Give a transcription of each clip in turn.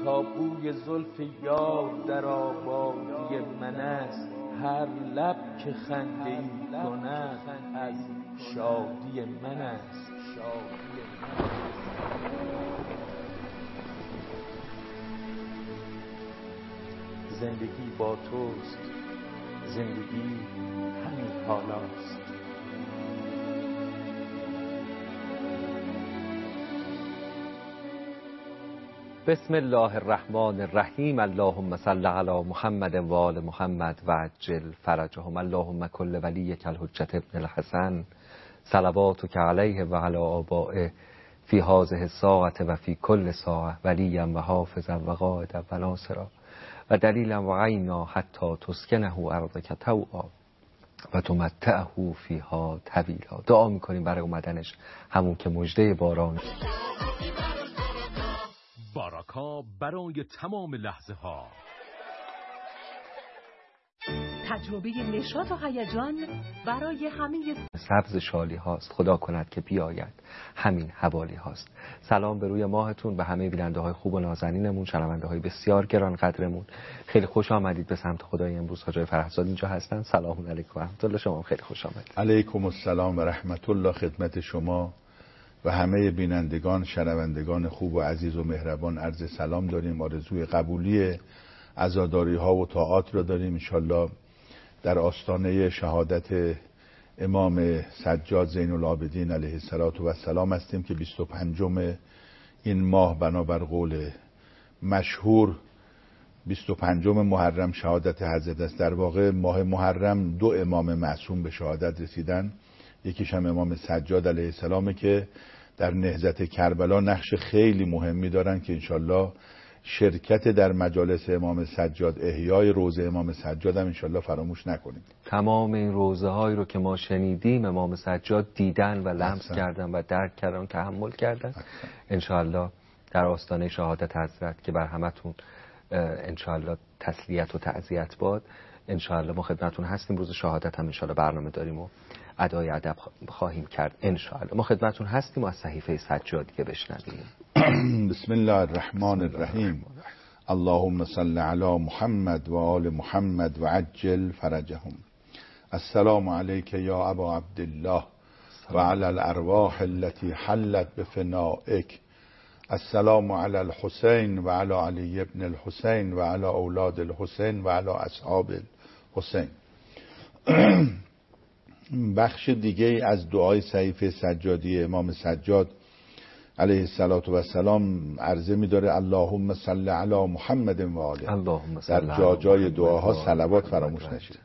تا بوی زلف یار در آبادی من است. هر لب که خنده ای کند از شادی من است. زندگی با توست، زندگی همین حالاست. بسم الله الرحمن الرحیم. اللهم صل علی محمد و آل محمد و عجل فرجهم. اللهم کل ولیک الحجة ابن الحسن صلواتک علیه و علی آبائه فی هذه الساعة و فی کل ساعة ولیا و حافظا و قائدا و ناصرا و دلیلا و عینا حتی تسکنه ارضک طوعا و تمتعه فیها طویلا. دعا میکنیم برای اومدنش، همون که مژده باران. باراکا برای تمام لحظه ها. تجربه نشاط و هیجان برای همه سبز شالی هاست، خدا کند که بیاید همین حوالی هاست. سلام به روی ماهتون، به همه بیننده های خوب و نازنینمون، شنونده های بسیار گران قدرمون. خیلی خوش آمدید به سمت خدای. امروز حاجی فرهزاد اینجا هستن. سلام علیکم و رحمت الله. شما خیلی خوش آمدید. علیکم السلام و رحمت الله خدمت شما و همه بینندگان شنوندگان خوب و عزیز و مهربان عرض سلام داریم. آرزوی قبولی عزاداری ها و طاعات را داریم انشالله. در آستانه شهادت امام سجاد زین العابدین علیه السلام هستیم که 25 این ماه بنابر قول مشهور 25 محرم شهادت حضرت است. در واقع ماه محرم 2 امام معصوم به شهادت رسیدن. یکیش هم امام سجاد علیه السلام که در نهضت کربلا نقش خیلی مهمی دارن که انشالله شرکت در مجالس امام سجاد، احیای روضه امام سجاد هم انشالله فراموش نکنیم. تمام این روضه هایی رو که ما شنیدیم امام سجاد دیدن و لمس کردن و درک کردن و تحمل کردن. انشالله در آستانه شهادت حضرت که بر همتون انشالله تسلیت و تعزیت باد. انشالله ما خدمتون هستیم. روز شهادت هم انشالله برنامه داریم و ادای ادب خواهیم کرد انشالله. ما خدمتون هستیم و از صحیفه سجادی که بشنویم. بسم الله الرحمن الرحیم. اللهم صل علی محمد و آل محمد و عجل فرجهم. السلام علیک یا ابا عبدالله و علی الارواح التي حلت بفنائک. السلام علی الحسین و علی علی ابن الحسین و علی اولاد الحسین و علی اصحاب الحسین. بخش دیگه از دعای صحیفه سجادی امام سجاد علیه السلام عرضه می داره اللهم صل علی محمد و آله. در جای دعاها صلوات فراموش نشید.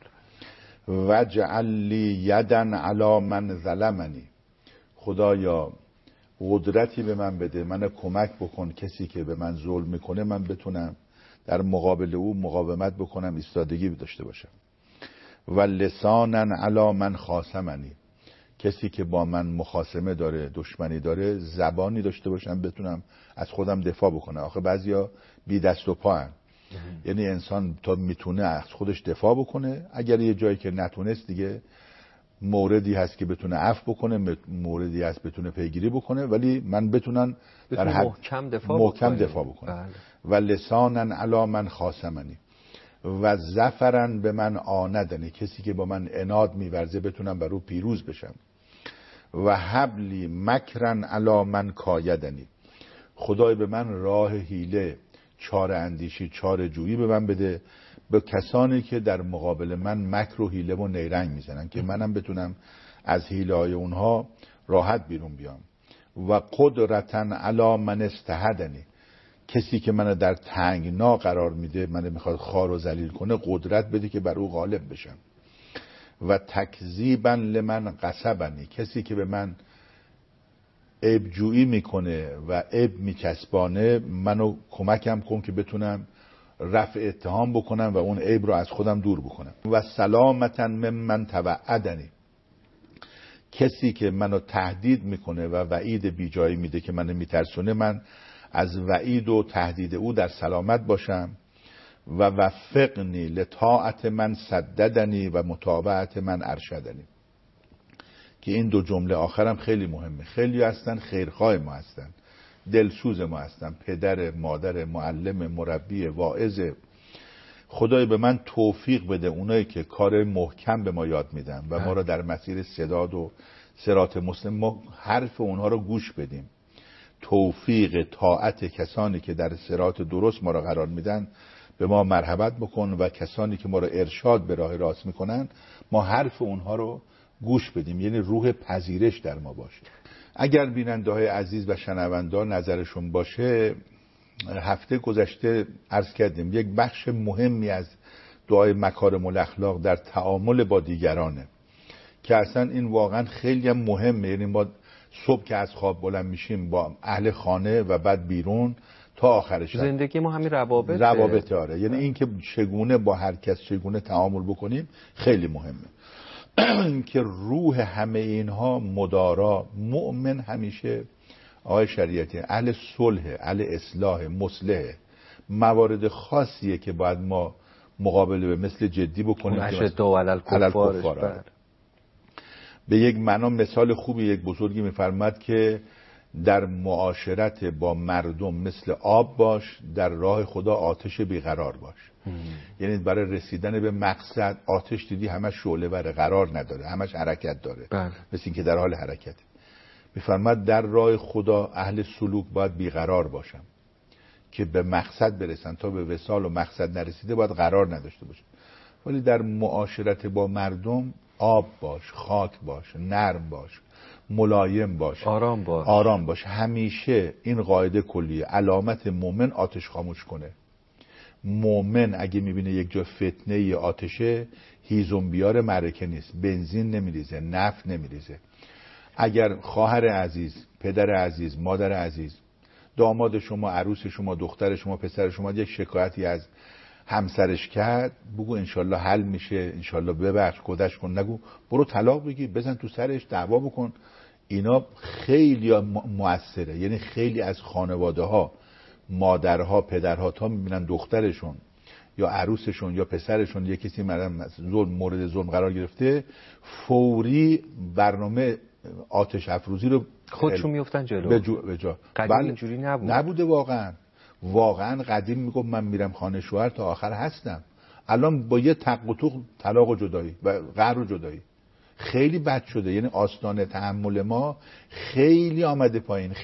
وجعل لی یدا علی من ظلمنی. خدایا قدرتی به من بده، من کمک بکن کسی که به من ظلم میکنه من بتونم در مقابل او مقاومت بکنم، ایستادگی داشته باشم. و لسانا علی من خاصمنی. کسی که با من مخاصمه داره، دشمنی داره، زبانی داشته باشم بتونم از خودم دفاع بکنم. آخه بعضیا بی دست و پا هن. یعنی انسان تا میتونه از خودش دفاع بکنه، اگر یه جایی که نتونست دیگه موردی هست که بتونه عفو بکنه، موردی هست بتونه پیگیری بکنه، ولی من بتونن در حد محکم دفاع بکنه. و لسانا علی من خاصمنی و ظفرن به من آندنی. کسی که با من عناد میورزه بتونم بر او پیروز بشم. و حبلی مکرن علی من کایدنی. خدای به من راه حیله، چاره اندیشی، چاره جویی به من بده، به کسانی که در مقابل من مکر و حیله و نیرنگ میزنن که منم بتونم از حیله های اونها راحت بیرون بیام. و قدرتن علی من استهدنی. کسی که منو در تنگنا قرار میده، منو میخواد خار و ذلیل کنه، قدرت بده که بر او غالب بشم. و تکذیبا لمن قصبنی. کسی که به من عیب جویی میکنه و عیب میچسبانه، منو کمکم کن که بتونم رفع اتهام بکنم و اون عیب رو از خودم دور بکنم. و سلامتا ممن توعدنی. کسی که منو تهدید میکنه و وعید بیجایی میده که منو میترسونه، من از وعید و تهدید او در سلامت باشم. و وفقنی لطاعت من سددنی و متابعت من ارشدنی. که این 2 جمله آخرم خیلی مهمه. خیلی هستن خیرخواه ما هستن، دلسوز ما هستن، پدر، مادر، معلم، مربی، واعظ. خدای به من توفیق بده اونایی که کار محکم به ما یاد میدن و ما را در مسیر سداد و صراط مسلم، ما حرف اونها رو گوش بدیم. توفیق طاعت کسانی که در صراط درست ما را قرار میدن به ما مرحمت بکن و کسانی که ما را ارشاد به راه راست میکنن ما حرف اونها رو گوش بدیم، یعنی روح پذیرش در ما باشه. اگر بیننده‌های عزیز و شنونده‌ها نظرشون باشه، هفته گذشته عرض کردیم یک بخش مهمی از دعای مکارم الاخلاق در تعامل با دیگرانه که اصلا این واقعا خیلی هم مهمه. یعنی ما صبح که از خواب بلند میشیم با اهل خانه و بعد بیرون تا آخر شب زندگی ما همین روابط آره. یعنی این که چگونه با هر کس چگونه تعامل بکنیم خیلی مهمه. که روح همه اینها مدارا. مؤمن همیشه آقای شریعتی اهل صلح، اهل اصلاح، مصلح. موارد خاصیه که باید ما مقابله به مثل جدی بکنیم. اشداء علی الکفار. به یک معنا مثال خوبی یک بزرگی میفرماد که در معاشرت با مردم مثل آب باش، در راه خدا آتش بیقرار باش. یعنی برای رسیدن به مقصد آتش دیدی همش شعله وره، قرار نداره، همش حرکت داره. مثل این که در حال حرکت. میفرماد در راه خدا اهل سلوک باید بیقرار باشن که به مقصد برسن، تا به وصال و مقصد نرسیده باید قرار نداشته باشن. ولی در معاشرت با مردم آب باش، خاک باش، نرم باش، ملایم باش، آرام باش. همیشه این قاعده کلیه. علامت مومن آتش خاموش کنه. مومن اگه میبینه یک جا فتنه یا آتشه، هیزم بیار معرکه نیست، بنزین نمیریزه، نفت نمیریزه. اگر خواهر عزیز، پدر عزیز، مادر عزیز، داماد شما، عروس شما، دختر شما، پسر شما یک شکایتی از همسرش کرد، بگو انشالله حل میشه، انشالله ببخش، گذشت کن. نگو برو طلاق بگیر، بزن تو سرش، دعوا بکن. اینا خیلی مؤثره. یعنی خیلی از خانواده ها، مادرها، پدرها تا میبینن دخترشون یا عروسشون یا پسرشون یک کسی مورد ظلم قرار گرفته، فوری برنامه آتش افروزی رو خودشون میفتن جلو. به جا. قدیم اینجوری نبوده واقعا قدیم میگم من میرم خانه شوهر تا آخر هستم. الان با یه تق و توق طلاق و جدایی و قهر و جدایی خیلی بد شده. یعنی آستانه تحمل ما خیلی آمده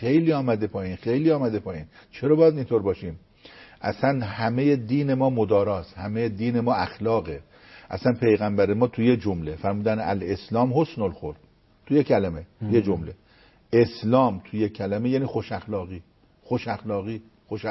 پایین. چرا باید اینطور باشیم؟ اصلا همه دین ما مداراست، همه دین ما اخلاقه. اصلا پیغمبر ما توی جمله فرمودن الاسلام حسن الخلق، توی کلمه یه جمله. اسلام توی کلمه یعنی خوش اخلاقی.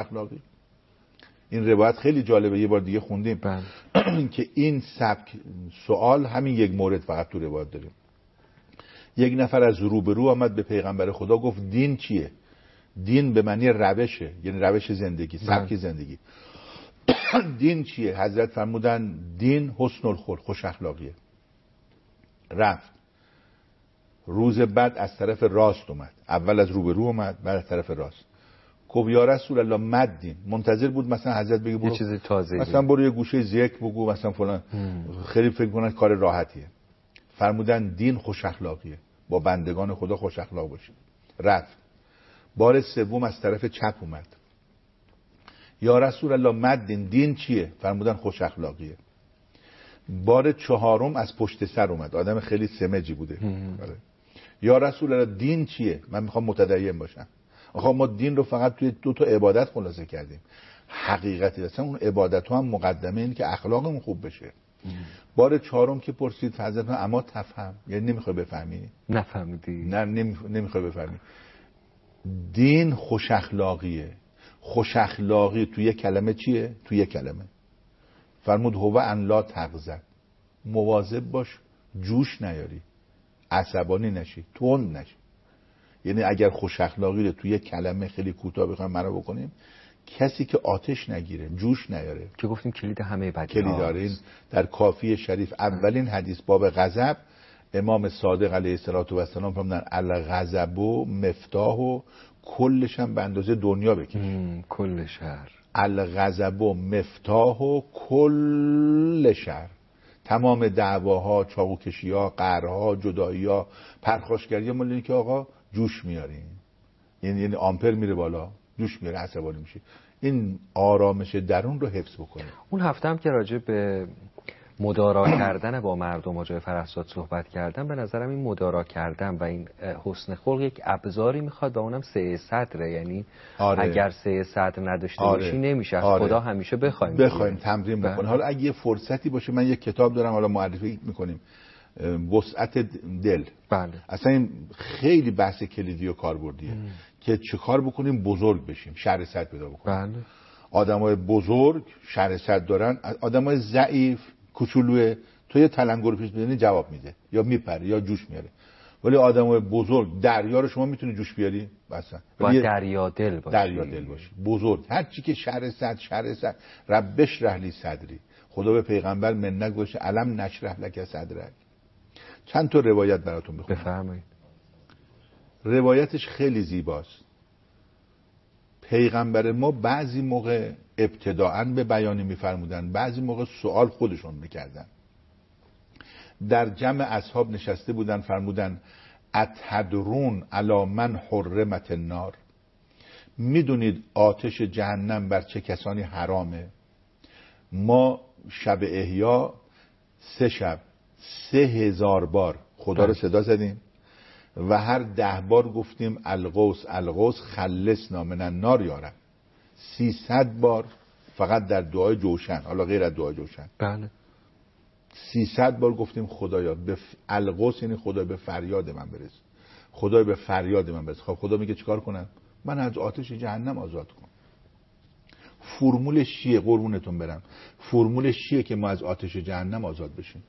این روایت خیلی جالبه، یه بار دیگه خوندیم که این سبک سوال همین یک مورد فقط تو روایت داریم. یک نفر از روبرو آمد به پیغمبر خدا گفت دین چیه؟ دین به معنی روشه، یعنی روش زندگی، سبک زندگی. دین چیه؟ حضرت فرمودن دین حسن الخلق، خوش اخلاقیه. رفت. روز بعد از طرف راست اومد، اول از روبرو اومد، بعد از طرف راست. گفت یا رسول الله مدین. منتظر بود مثلا حضرت بگه برو یه چیز تازه، مثلا برو یه گوشه ذکر بگو، مثلا فلان. خیلی فکر کنن کار راحتیه. فرمودن دین خوش اخلاقیه، با بندگان خدا خوش اخلاق باشید. رفت. بار سوم از طرف چپ اومد. یا رسول الله مدین، دین چیه؟ فرمودن خوش اخلاقیه. بار چهارم از پشت سر اومد، آدم خیلی سمجی بوده. یا رسول الله دین چیه؟ من میخوام متدین باشم. آخه ما دین رو فقط توی 2 تا عبادت خلاصه کردیم. حقیقتی اصلا اون عبادت ها هم مقدمه این که اخلاقمون خوب بشه. بار چهارم که پرسید حضرت اما تفهم، یعنی نمیخوای بفهمی؟ نفهمیدی؟ نه نمیخوای بفهمی. دین خوش اخلاقیه. خوش اخلاقی توی کلمه چیه؟ توی کلمه فرمود هو ان لا تغضب، مواظب باش جوش نیاری، عصبانی نشی، تند نشی. یعنی اگر خوش اخلاقی رو توی کلمه خیلی کوتاه بخوایم معنا بکنیم، کسی که آتش نگیره، جوش نیاره، که گفتیم کلید همه بدی کلید داره. این در کافی شریف اولین حدیث باب غضب، امام صادق علیه السلام فرمودن الغضب مفتاح، کلش هم به اندازه دنیا بکش. کل شهر. الغضب مفتاح کل شهر. تمام دعواها، چاقوکشی‌ها، قهرها، جدایی‌ها، پرخاشگری‌ها مال اینه که آقا جوش میارین. یعنی آمپر میره بالا، جوش میاره، عصبانی میشه. این آرامش درون رو حفظ بکنه. اون هفته هم که راجع به مدارا کردن با مردم و جای فرستاد صحبت کردم، به نظرم این مدارا کردن و این حسن خلق یک ابزاری میخواد و اونم 3 صدره. یعنی اگر 3 صدر نداشته باشی نمیشه. از خدا همیشه بخوایم تمرین بکنیم. حالا اگه یه فرصتی باشه، من یک کتاب دارم، حالا معرفی میکنیم، وسعت دل. بله. اصلا این خیلی بحث کلیدی و کاربردیه که چه کار بکنیم بزرگ بشیم، شر صد پیدا بکنیم. بله. آدمای بزرگ شر صد دارن، آدمای ضعیف کوچولوه تو یه تلنگر پیش بزنی جواب میده یا میپره یا جوش میاره. ولی آدمای بزرگ دریا رو شما میتونی جوش بیاری؟ مثلا با دریا دل باشی بزرگ. هر چی که شر صد ربش رحلی صدری، خدا به پیغمبر منت گوشه علم نشرح لک صدرک. چند تا روایت براتون بخونم. بفرمایید. روایتش خیلی زیباست. پیغمبر ما بعضی موقع ابتداءً به بیانی میفرمودن، بعضی موقع سوال خودشون میکردن. در جمع اصحاب نشسته بودن، فرمودن اتدرون علی من حرمت النار، میدونید آتش جهنم بر چه کسانی حرامه؟ ما شب احیا 3 شب 3000 بار خدا رو صدا زدیم و هر 10 بار گفتیم الغوث الغوث خلصنا من النار یا رب. 300 بار فقط در دعای جوشن، حالا غیر از دعای جوشن. بله. 300 بار گفتیم خدایا به الغوث، یعنی خدا به فریاد من برس، خدا به فریاد من برس. خب خدا میگه چیکار کنم؟ من از آتش جهنم آزاد کن. فرمولش چیه؟ قربونتون برم، فرمولش چیه که ما از آتش جهنم آزاد بشیم؟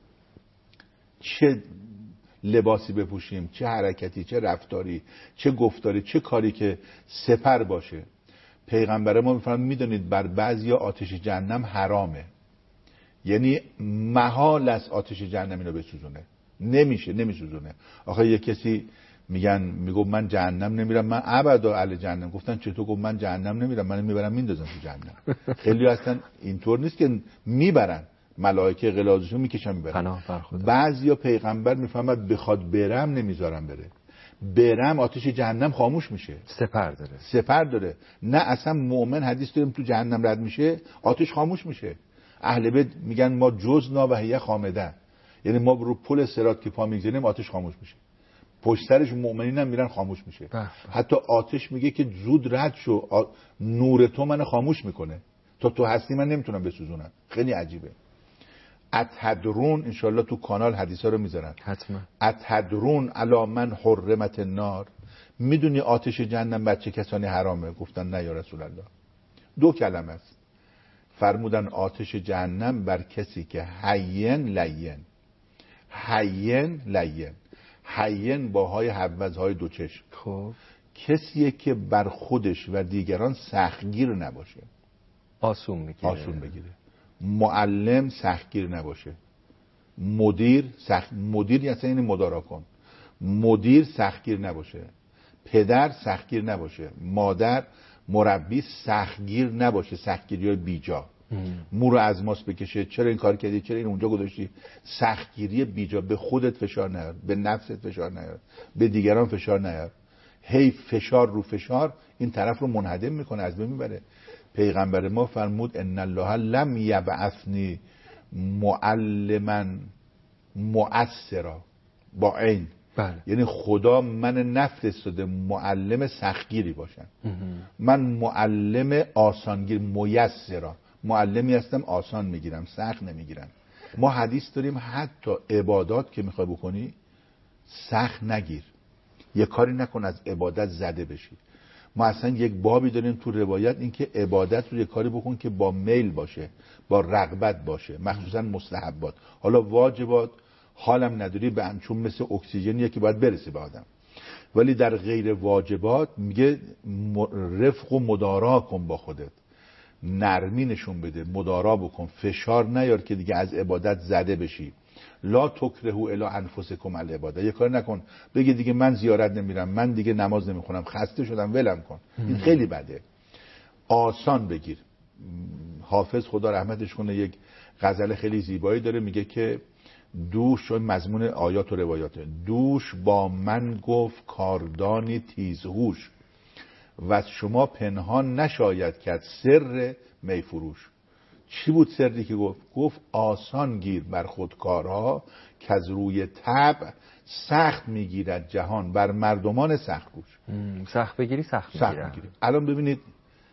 چه لباسی بپوشیم، چه حرکتی، چه رفتاری، چه گفتاری، چه کاری که سپر باشه؟ پیغمبر ما میفرماید میدونید بر بعضیا آتش جهنم حرامه، یعنی محال است آتش جهنم اینو بسوزونه، نمیسوزونه. آخه یه کسی میگو من جهنم نمیرم، من ابدا اهل جهنم. گفتن چطور؟ گفت من جهنم نمیرم، من میبرم میندازم تو جهنم. خیلی هستن اینطور نیست که میبرن، ملائکه غلاظشو میکشن میبرن. بعضیا پیغمبر میفهمد بخواد برم نمیذارم بره، برم آتش جهنم خاموش میشه، سپر داره. نه اصلا مؤمن حدیث داریم تو جهنم رد میشه آتش خاموش میشه. اهل بیت میگن ما جزنا و هی خامده، یعنی ما رو پل صراط که پا میگذاریم آتش خاموش میشه، پشت سرش مؤمنین هم میرن خاموش میشه. حتی آتش میگه که زود رد شو، نور تو من خاموش میکنه، تو هستی من نمیتونم بسوزونم. خیلی عجیبه. اتدرون، انشالله تو کانال حدیثا رو میذارن، حتما. اتدرون علی من حرمت النار، میدونی آتش جهنم بر چه کسانی حرامه؟ گفتن نه یا رسول الله. 2 کلمه است. فرمودن آتش جهنم بر کسی که حین لین، حین لین، حین با های حوضهای 2 چشم. خب کسیه که بر خودش و دیگران سختگیر نباشه، آسون بگیره. معلم سختگیر نباشه، مدیر اصلا یعنی مدارا کن، مدیر سختگیر نباشه، پدر سختگیر نباشه، مادر مربی سختگیر نباشه، سختگیری بیجا. مو رو از ماست بکشه، چرا این کار کردی، چرا این اونجا گذاشتی. سختگیری بیجا. به خودت فشار نیار، به نفست فشار نیار، به دیگران فشار نیار. هی فشار رو فشار این طرف رو منهدم میکنه، از بین میبره. پیغمبر ما فرمود ان الله لم یبعثنی معلما مؤثرا، با عین. یعنی خدا من نفرستاده معلم سختگیری باشم، من معلم آسانگیر، میسرا، معلمی هستم آسان میگیرم، سخت نمیگیرم. ما حدیث داریم حتی عبادات که میخوای بکنی سخت نگیر، یه کاری نکن از عبادت زده بشی. ما اصلا یک بابی داریم تو روایت، این که عبادت رو یه کاری بکن که با میل باشه، با رغبت باشه، مخصوصا مستحبات. حالا واجبات حالم نداری، به چون مثل اکسیژنیه که باید برسه به آدم. ولی در غیر واجبات میگه رفق و مدارا کن با خودت، نرمی نشون بده، مدارا بکن، فشار نیار که دیگه از عبادت زده بشی. لا تکرهو الی انفسکم العباده. یه کار نکن بگی دیگه من زیارت نمیرم، من دیگه نماز نمیخونم، خسته شدم، ولم کن. این خیلی بده. آسان بگیر. حافظ خدا رحمتش کنه یک غزل خیلی زیبایی داره، میگه که دوش، مضمون آیات و روایات، دوش با من گفت کاردانی تیزهوش، و از شما پنهان نشاید کرد سر میفروش. چی بود سری که گفت آسان گیر بر خود کارها که از روی طبع سخت میگیرد جهان بر مردمان سخت کوش. سخت بگیری سخت میگیرد. الان ببینید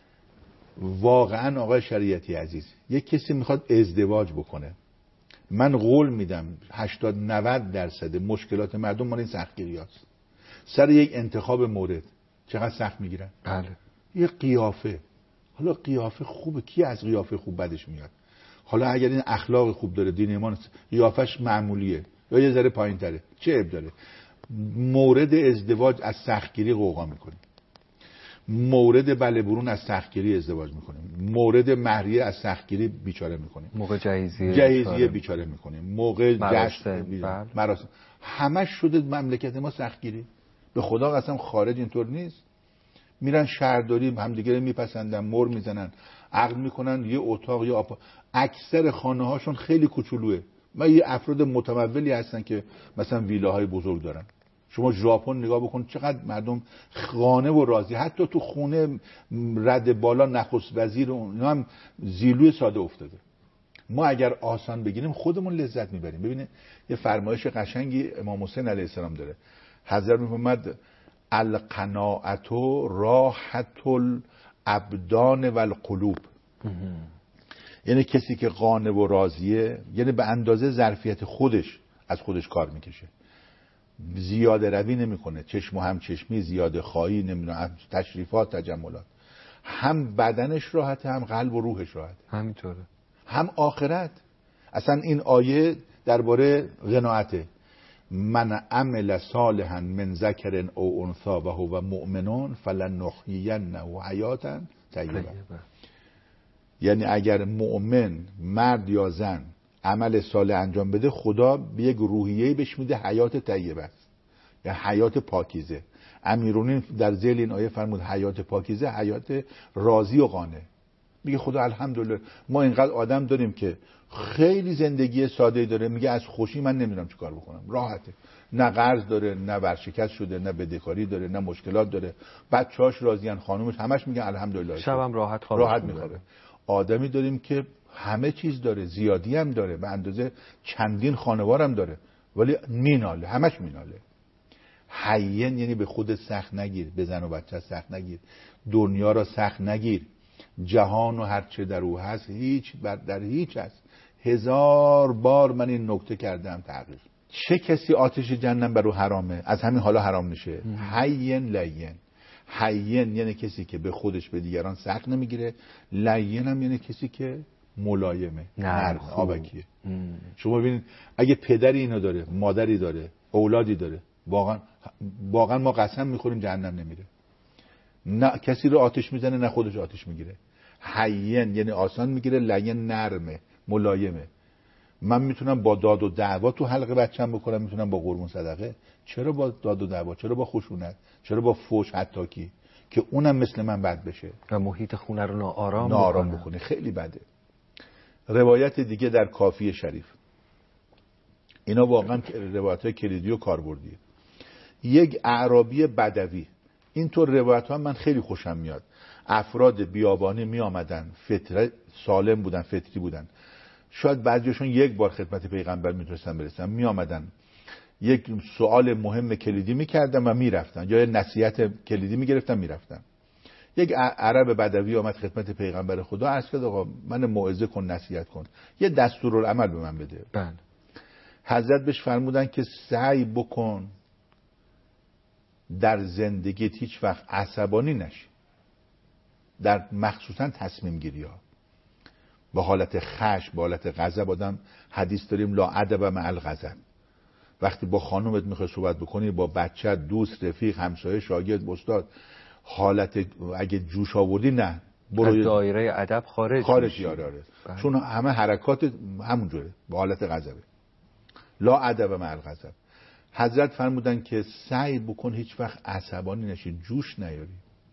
واقعا آقای شریعتی عزیز، یک کسی میخواد ازدواج بکنه، من قول میدم 80-90% مشکلات مردم مال این سختگیری هست. سر یک انتخاب مورد چقدر سخت میگیرن؟ بله. یه قیافه، حالا قیافه خوبه، کی از قیافه خوب بدش میاد؟ حالا اگر این اخلاق خوب داره، دین ایمان، قیافش معمولیه یا یه ذره پایین تره، چه عیب داره؟ مورد ازدواج از سختگیری قوقا میکنیم، مورد بله برون از سختگیری ازدواج میکنیم، مورد مهریه از سختگیری بیچاره میکنیم، موقع جهیزیه بیچاره میکنیم، موقع مراسم همش شده مملکت ما سختگیری. به خدا قسم خارج اینطور نیست. میرن شهرداری همدیگه رو میپسندن، مر میزنن، عقد میکنن یه اتاق یا اکثر خانه هاشون خیلی کوچولوئه. ما یه افراد متمولی هستن که مثلا ویلاهای بزرگ دارن. شما ژاپن نگاه بکن چقدر مردم خانه و راضی، حتی تو خونه رد بالا نخست وزیر اینا هم زیلوی ساده افتاده. ما اگر آسان بگیریم خودمون لذت میبریم. ببینید یه فرمایش قشنگی امام حسین علیه السلام داره. حضرت میفرماد القناعت راحت الابدان و القلوب. یعنی کسی که قانع و راضیه، یعنی به اندازه ظرفیت خودش از خودش کار میکشه، زیاده روی نمیکنه، چشم و هم چشمی، زیاده خواهی، نمیدونم تشریفات، تجملات، هم بدنش راحته، هم قلب و روحش راحته، همینطوره، هم آخرت. اصلا این آیه درباره قناعته. من عمل صالحا من ذکر او انثی و هو مؤمن فلنحیینه حیاتا طیبه. یعنی اگر مؤمن مرد یا زن عمل صالح انجام بده، خدا به یک روحیه‌ای بهش میده حیات طیبه است، یا حیات پاکیزه. امیرالمومنین در ذیل این آیه فرمود حیات پاکیزه، حیات راضی و قانع. میگه خدا الحمدلله ما اینقدر آدم داریم که خیلی زندگی ساده‌ای داره، میگه از خوشی من نمیدونم چیکار بکنم، راحته، نه قرض داره، نه ورشکست شده، نه بدهکاری داره، نه مشکلات داره، بچه‌هاش راضیان، خانومش، همش میگن الحمدلله، شبم راحت میخوابه. آدمی داریم که همه چیز داره، زیادی هم داره، به اندازه چندین خانوار هم داره، ولی میناله، همش میناله. حیین یعنی به خود سخت نگیر، به زن و بچه سخت نگیر، دنیا را سخت نگیر، جهان و هرچه در او هست در هیچ هست. 1000 بار من این نکته کردم تحقیق. چه کسی آتش جهنم بر او حرامه، از همین حالا حرام میشه. حیین لین. حیین یعنی کسی که به خودش به دیگران سخت نمیگیره، لین هم یعنی کسی که ملایمه، نرم، آبکیه. شما ببینید اگه پدری اینو داره، مادری داره، اولادی داره، واقعا ما قسم میخوریم جهنم نمیره. نه کسی رو آتش میزنه، نه خودش آتش میگیره. حیین یعنی آسان میگیره، لین نرمه، ملایمه. من میتونم با داد و دعوا تو حلق بچم بکنم، میتونم با قربون صدقه. چرا با داد و دعوا؟ چرا با خشونت؟ چرا با فحش حتی که اونم مثل من بد بشه و محیط خونه رو ناآرام بکنه؟ خیلی بده. روایت دیگه در کافی شریف، اینا واقعا روایت‌های کلیدی و کاربردیه. یک اعرابی بدوی، اینطور روایت ها من خیلی خوشم میاد. افراد بیابانی می آمدن، فطره سالم بودن، فطری بودن، شاید بعضیشون یک بار خدمت پیغمبر میتونستن برسن، می آمدن یک سوال مهم کلیدی میکردن و میرفتن، یا نصیحت کلیدی میگرفتن میرفتن. یک عرب بدوی آمد خدمت پیغمبر خدا، عرض کرد آقا من موعظه کن، نصیحت کن، یه دستورالعمل به من بده. بله. حضرت بهش فرمودن که سعی بکن در زندگیت هیچ وقت عصبانی نشی، در مخصوصا تصمیم گیری ها. با حالت خشم، با حالت غضب آدم، حدیث داریم لا ادب مع الغضب. وقتی با خانومت میخوای صحبت بکنی، با بچه، دوست، رفیق، همسایه، شاگرد، استاد، حالت اگه جوش آوردی نه، برو دایره ادب خارج. آره. چون همه حرکات همونجوره، با حالت غضبه. لا ادب مع الغضب. حضرت فرمودن که سعی بکن هیچ وقت عصبانی نشی، جوش نیاری.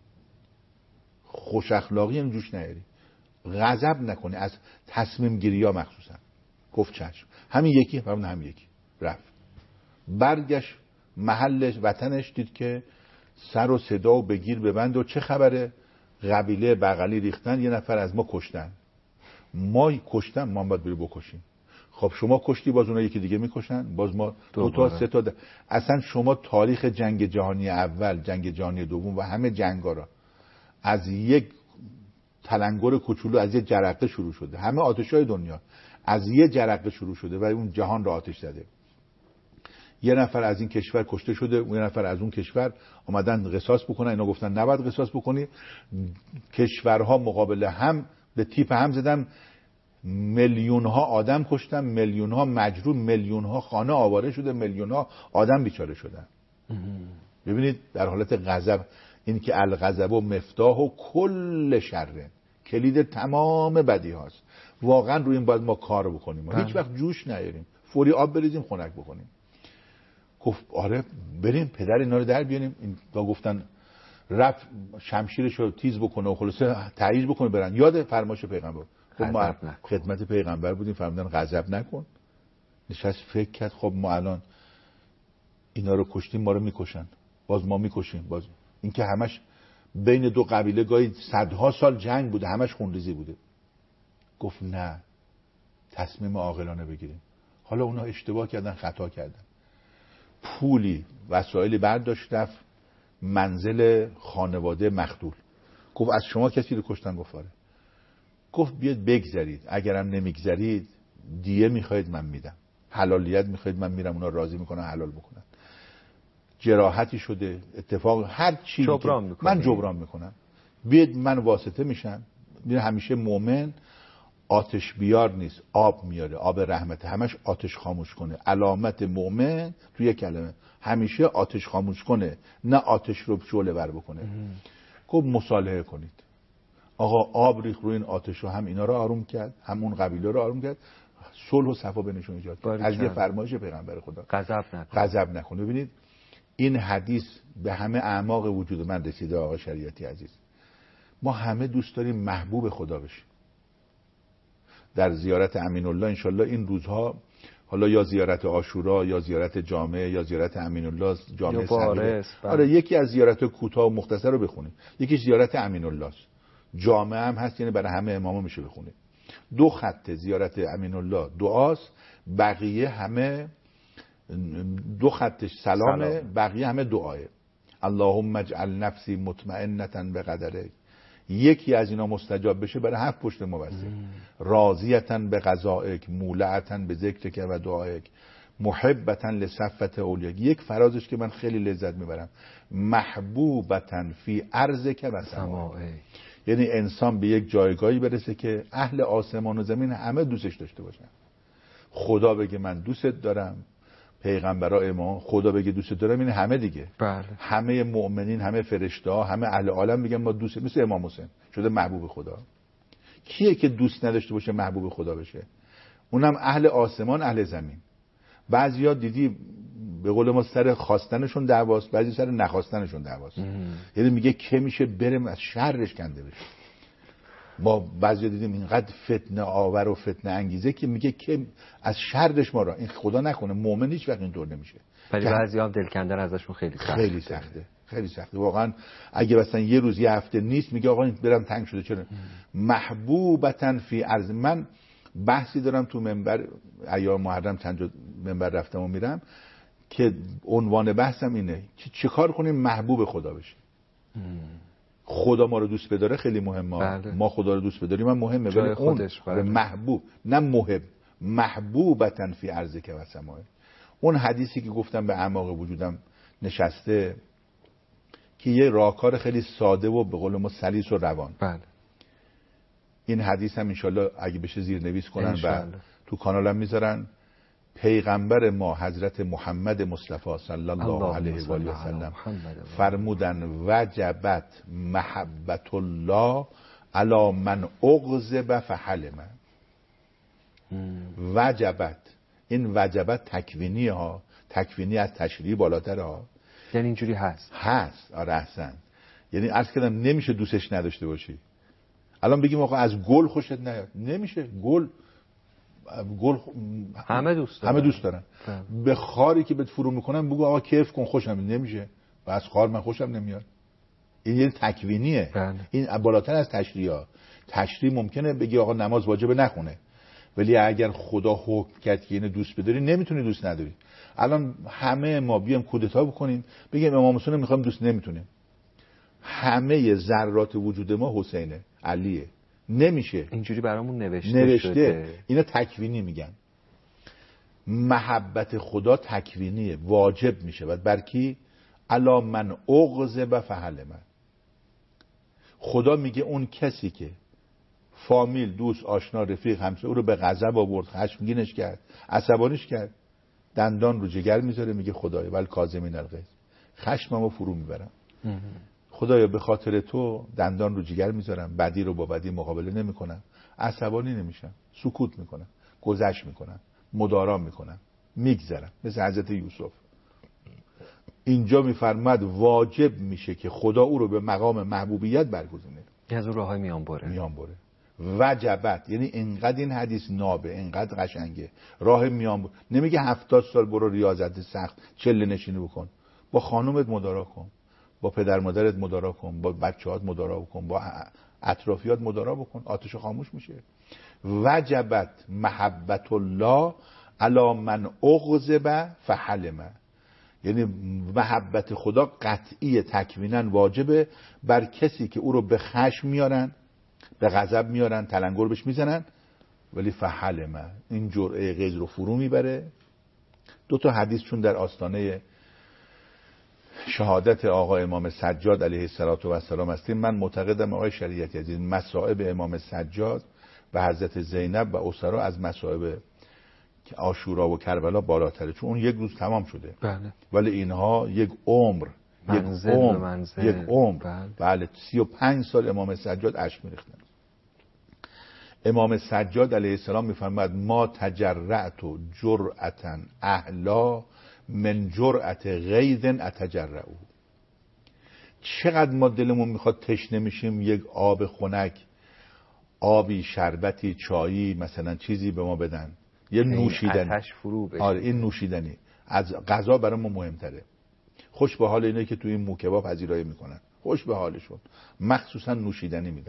خوش اخلاقی هم جوش نیاری، غضب نکنی از تصمیم گیری ها مخصوصا. گفت چشم. همین یکی فرمودن، همین یکی رفت، برگشت محل وطنش، دید که سر و صدا و بگیر ببند و چه خبره، قبیله بغلی ریختن، یه نفر از ما کشتن، ما کشتن، ما باید بریم بکشیم. خب شما کشتی، باز اونها یکی دیگه میکشن، باز ما 2 تا 3 تا اصلا شما تاریخ جنگ جهانی اول، جنگ جهانی دوم و همه جنگا را از یک تلنگر کوچولو، از یه جرقه شروع شده. همه آتش‌های دنیا از یه جرقه شروع شده و اون جهان را آتش زده. یه نفر از این کشور کشته شده، اون یه نفر از اون کشور اومدن قصاص بکنن، اینا گفتن نباید قصاص بکنی. کشورها مقابل هم به تیپ هم زدن، میلیون ها آدم کشتن، میلیون ها مجروح، میلیون ها خانه آواره شده، میلیون ها آدم بیچاره شدن. ببینید در حالت غضب، این که الغضب و مفتاح و کل شره، کلید تمام بدی هاست. واقعا روی این باید ما کار بکنیم، هیچ وقت جوش نیاریم، فوری آب بریزیم خنک بکنیم. گفت آره بریم پدر اینا رو در بیاریم. این تا گفتن رفت شمشیرش رو تیز بکنه و خلاصه تعییج بکنه برن، یاد فرمایش پیغمبر. خب ما خدمت پیغمبر بودیم، فرمودن غضب نکن. نشست فکر کرد خب ما الان اینا رو کشتیم، ما رو میکشن، باز ما میکشیم، باز این که همش بین 2 قبیله گاهی صدها سال جنگ بوده، همش خونریزی بوده. گفت نه، تصمیم عاقلانه بگیریم. حالا اونا اشتباه کردن، خطا کردن، پولی وسایلی برداشت رفت منزل خانواده مقتول. گفت از شما کسی رو کشتن؟ گفت آره. گفت بیاد بگذرید، اگرم نمیگذرید دیه میخواید من میدم، حلالیت میخواید من میرم اونا راضی میکنن حلال بکنن. جراحتی شده، اتفاق هر چی من جبران میکنم، بیاد من واسطه میشم. همیشه مؤمن آتش بیار نیست، آب میاره، آب رحمت، همش آتش خاموش کنه. علامت مؤمن توی کلمه همیشه آتش خاموش کنه، نه آتش رو شعله ور بکنه. گفت مصالحه کنید. آقا آب ریخت روی این آتش رو، هم اینا رو آروم کرد، هم اون قبیله رو آروم کرد، صلح و صفا بینشون ایجاد کرد. از یه فرمایش پیغمبر خدا، غضب نکن. ببینید این حدیث به همه اعماق وجود من رسیده. آقا شریعتی عزیز، ما همه دوست داریم محبوب خدا بشیم. در زیارت امین الله انشالله این روزها، حالا یا زیارت عاشورا یا زیارت جامعه یا زیارت امین الله جامعه صغیر، آره یکی از زیارت کوتاه و مختصر رو بخونیم. یکیش زیارت امین الله است، جامعه هم هست، یعنی برای همه اماما میشه بخونیم. 2 خط زیارت امین الله دعاست، بقیه همه 2 خطش سلامه، بقیه همه دعاه. اللهم اجعل نفسی مطمئنة بقدرک. یکی از اینا مستجاب بشه برای 7 پشت مبسط. راضیة بقضائک، مولعة بذکرک و دعایک، محبة لصفة اولیاک. یک فرازش که من خیلی لذت میبرم، محبوبة فی ارضک و سمائک. یعنی انسان به یک جایگاهی برسه که اهل آسمان و زمین همه دوستش داشته باشن. خدا بگه من دوستت دارم، پیغمبرا امام، خدا بگه دوستت دارم، این همه دیگه. بله. همه مؤمنین، همه فرشته‌ها، همه اهل عالم میگن ما دوست، مثل امام حسین شده محبوب خدا. کیه که دوست نداشته باشه محبوب خدا بشه؟ اونم اهل آسمان، اهل زمین. بعضیا دیدی به قول ما سر خواستنشون دعواست، بعضی سر نخواستنشون دعواست. یعنی میگه که میشه بریم از شرش کنده بشه. ما بعضی دیدیم اینقدر فتنه آور و فتنه انگیزه که میگه که از شرش ما را، این خدا نکنه، مؤمن هیچ وقت اینطور نمیشه. ولی بعضی هم دل کندن ازشون خیلی سخته. خیلی سخته واقعا. اگه مثلا یه روز یه هفته نیست میگه آقا این برم تنگ شده. چرا؟ محبوبتن فی ارض. من بحثی دارم تو منبر ایام محرم، چند جا منبر رفتم و میرم که عنوان بحثم اینه که چه کار کنیم محبوب خدا بشیم. خدا ما رو دوست بداره خیلی مهمه. بله. ما خدا رو دوست بداریم من مهمه، ولی اون محبوب، نه محب، محبوبتن فی ارضک و سماء. اون حدیثی که گفتم به اعماق وجودم نشسته، که یه راهکار خیلی ساده و به قول ما سلیس و روان. بله. این حدیث هم انشالله اگه بشه زیرنویس کنن و تو کانالم میذارن. پیغمبر ما حضرت محمد مصطفی صلی الله علیه و آله و سلم فرمودن وجبت محبت الله علی من اغضب فحلم. وجبت، این وجبت تکوینی ها، تکوینی از تشریح بالاتر ها، یعنی اینجوری هست. آره احسن. یعنی عرض کردم نمیشه دوستش نداشته باشی. الان بگیم آقا از گل خوشت نیاد، نمیشه. گل همه دوست دارن. به خاری که بهت فرو میکنن بگو آقا کیف کن خوشم، نمیشه. و از خار من خوشم نمیاد. این یه تکوینیه. این بالاتر از تشریعه. تشریع ممکنه بگی آقا نماز واجبه نخونه، ولی اگر خدا حکم کرد که اینو دوست بداری نمیتونی دوست نداری. الان همه ما بیام کودتا بکنیم بگیم امام حسین میخوام دوست نمیتونیم. همه ذرات وجود ما حسینه، علیه. نمیشه. اینجوری برامون نوشته شده. اینا تکوینی میگن. محبت خدا تکوینیه، واجب میشه و بر کی؟ الا من اغضب فحل من. خدا میگه اون کسی که فامیل، دوست، آشنا، رفیق، همسایه او رو به غضب آورد، خشمگینش کرد، عصبانیش کرد، دندان رو جگر میذاره میگه خدایا ول کاظمین الغیظ، خشممو فرو میبرم. خدایا به خاطر تو دندان رو جگر میذارم، بدی رو با بدی مقابله نمیکنم، عصبانی نمیشم، سکوت میکنم، گذشت میکنم، مدارا میکنم، میگذرم. مثل حضرت یوسف. اینجا میفرماد واجب میشه که خدا او رو به مقام محبوبیت برگزینه. از اون راههای میان بره. وجبت، یعنی اینقدر این حدیث نابه، اینقدر قشنگه. راه میان بره. نمیگه 70 سال برو ریاضت سخت چله نشینی بکن. با خانومت مدارا کن، با پدر مادرت مدارا کن، با بچه‌هات مدارا بکن، با اطرافیات مدارا بکن، آتش خاموش میشه. وجبت محبت الله علی من اغضب فحلم. یعنی محبت خدا قطعی تکویناً واجبه بر کسی که او رو به خشم میارن، به غضب میارن، تلنگر بهش میزنن، ولی فحلم، این جرعه غیظ رو فرو میبره. 2 حدیث چون در آستانه شهادت آقا امام سجاد علیه السلام هستیم، من معتقدم آقای شریعتی عزیز مصائب امام سجاد و حضرت زینب و اسرا از مصائب عاشورا و کربلا بالاتره، چون اون یک روز تمام شده. بله. ولی اینها یک عمر، یک عمر. بله 35 سال امام سجاد اشک میریختن. امام سجاد علیه السلام میفرماد ما تجرأت جرأتا احلا من جرأت غیظ اتجرأه. چقدر ما دلمون میخواد تشنه میشیم یک آب خنک، آبی، شربتی، چایی، مثلا چیزی به ما بدن، یه نوشیدنی. آتش فرو بشه. آره این نوشیدنی از غذا برای ما مهمتره. خوش به حال اینه که توی این موکبا پذیرایی میکنن، خوش به حالشون، مخصوصا نوشیدنی میدن.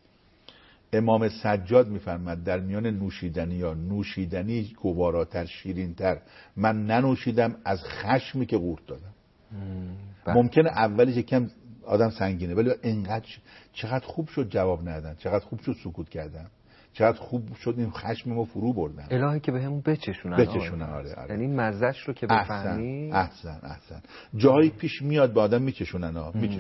امام سجاد میفرماد در میان نوشیدنی یا نوشیدنی گواراتر، شیرینتر من ننوشیدم از خشمی که قورت دادم. ممکنه اولش یکم آدم سنگینه، ولی اینقدر چقدر خوب شد جواب ندادن، چقدر خوب شد سکوت کردن، چقدر خوب شد این خشم ما فرو بردن. الهی که بهمون بچشونن. آره. یعنی مزهش رو که بفهمی. احسن. جایی پیش میاد با آدم میچشونن.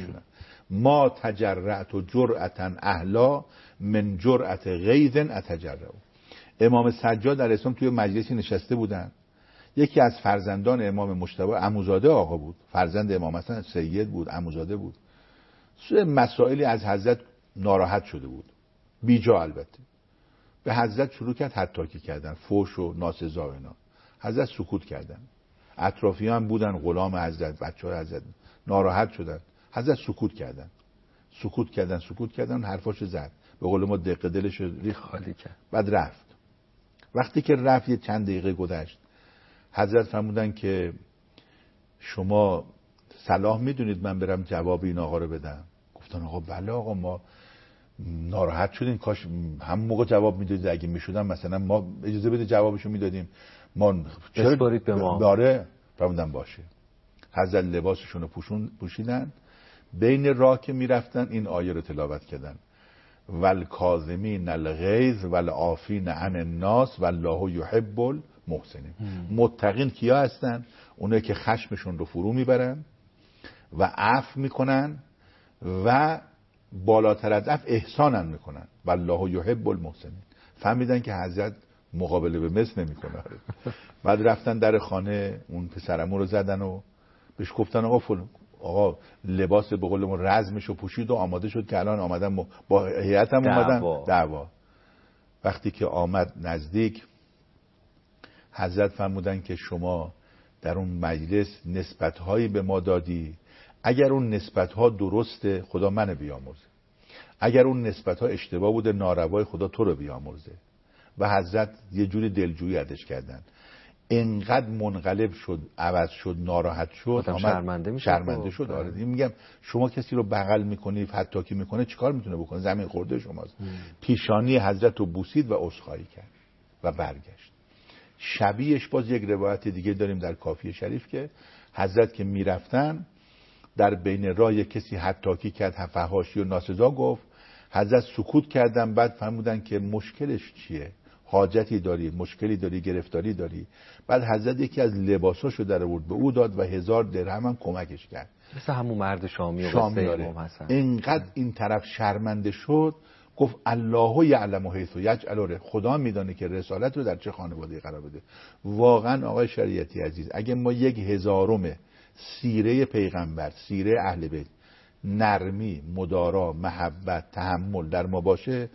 ما تجرأت و جرأتا اهلا من جرأت غیظ اتجرأ. امام سجاد علیه السلام توی مجلسی نشسته بودن. یکی از فرزندان امام مجتبی عموزاده آقا بود، فرزند امام حسن سید بود، عموزاده بود. مسائلی از حضرت ناراحت شده بود، بیجا البته. به حضرت شروع کرد حتی کردن، فوش و ناسزا و اینا. حضرت سکوت کردن. اطرافیان بودن غلام حضرت، بچه‌های حضرت ناراحت شدن. حضرت سکوت کردن، حرفاشو زد. به قول ما دق دلش ریخت خالی کرد. بعد رفت. وقتی که رفت یه چند دقیقه گذشت. حضرت فرمودن که شما صلاح میدونید من برم جواب این آقا رو بدم؟ گفتن آقا بله آقا، ما ناراحت شدیم، کاش همون موقع جواب میدادید، اگه میشدم مثلا ما اجازه بده جوابشو میدادیم، ما بسپارید به ما. داره. فرمودن باشه. حضرت لباسشون رو پوشیدن، بین راه که میرفتن این آیه رو تلاوت کردن: والکاظمین الغیظ والعافین عن الناس والله یحب المحسنین. متقین کیا هستن؟ اونایی که خشمشون رو فرو میبرن و عفو میکنن و بالاتر از عفو احسانن میکنن. والله یحب المحسنین. فهمیدن که حضرت مقابله به مثل نمیکنه. بعد رفتن در خانه اون پسرمو رو زدن و بهش گفتن آقا لباس به قول ما رزمشو پوشید و آماده شد که الان آمدن با هیئتم اومدن دعوا. وقتی که آمد نزدیک، حضرت فرمودن که شما در اون مجلس نسبت‌هایی به ما دادی، اگر اون نسبت‌ها درسته خدا منو بیامرزه، اگر اون نسبت‌ها اشتباه بوده ناروای خدا تو رو بیامرزه. و حضرت یه جوری دلجویی ازش کردن. اینقدر منقلب شد، عوض شد، ناراحت شد، شرمنده شد. آره میگم شما کسی رو بغل میکنی، فتاکی میکنه، چیکار میتونه بکنه؟ زمین خورده شماست. پیشانی حضرت رو بوسید و عذرخواهی کرد و برگشت. شبیهش باز یک روایت دیگه داریم در کافی شریف که حضرت که میرفتن در بین راه کسی حتاکی کرد، فحاشی و ناسزا گفت، حضرت سکوت کردن، بعد فهمیدن که مشکلش چیه، حاجتی داری، مشکلی داری، گرفتاری داری. بعد حضرت یکی از لباساشو در آورد به او داد و 1000 درهم هم کمکش کرد، مثل همون مرد شامی اینقدر این طرف شرمنده شد، گفت الله یعلم حیث یجعل، خدا میدونه که رسالت رو در چه خانواده‌ای قرار بده. واقعا آقای شریعتی عزیز، اگه ما 1000 سیره پیغمبر، سیره اهل بیت، نرمی، مدارا، محبت، تحمل در ما باشه،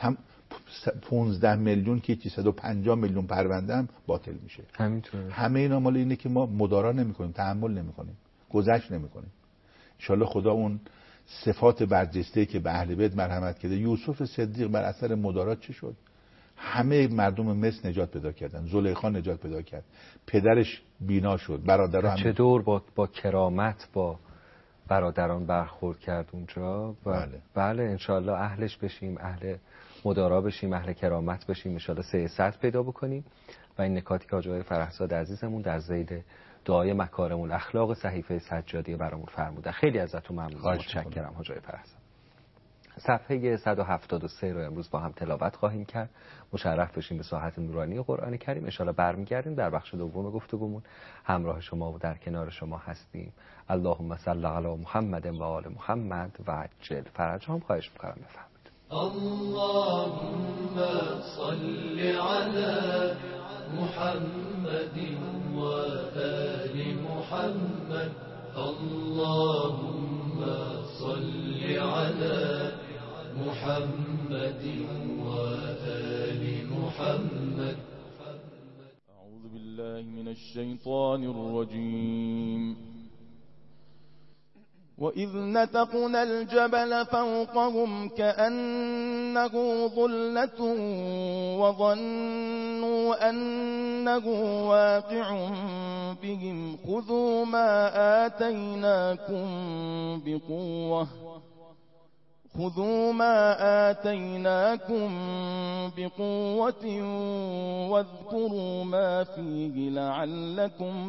15 میلیون که 350 میلیون پرونده هم باطل میشه. همینطوره. همه اینا مال اینه که ما مدارا نمی‌کنیم، تحمل نمی‌کنیم، گذشت نمی‌کنیم. انشالله خدا اون صفات برجسته‌ای که به اهل بیت مرحمت کرده، یوسف صدیق بر اثر مدارات چی شد؟ همه مردم مصر نجات پیدا کردن، زلیخا نجات پیدا کرد، پدرش بینا شد، برادرها چطور با کرامت با برادران برخورد کرد اونجا. بله انشالله اهلش بشیم، اهل مدارا بشیم، اهل کرامت بشیم، انشالله سعادت پیدا بکنیم. و این نکاتی که آقای فرخزاد عزیزمون در ذیل دعای مکارم الاخلاق صحیفه سجادی برامون فرمودن. خیلی ازتون ممنونم، متشکرم حاج آقای فرخزاد. صفحه 173 رو امروز با هم تلاوت خواهیم کرد. مشرف بشیم به ساحت نورانی قرآن کریم. ان شاءالله برمیگردیم در بخش دوم گفتگومون همراه شما و در کنار شما هستیم. اللهم صل علی محمد و آل محمد و عجل فرجهم. خواهش می‌کنم بفرمایید. اللهم صل علی محمد و آل محمد. اللهم صل علی محمد وآل محمد. أعوذ بالله من الشيطان الرجيم. وإذ نتقنا الجبل فوقهم كأنه ظلة وظنوا أنه واقع بهم خذوا ما آتيناكم بقوة واذكروا ما فيه لعلكم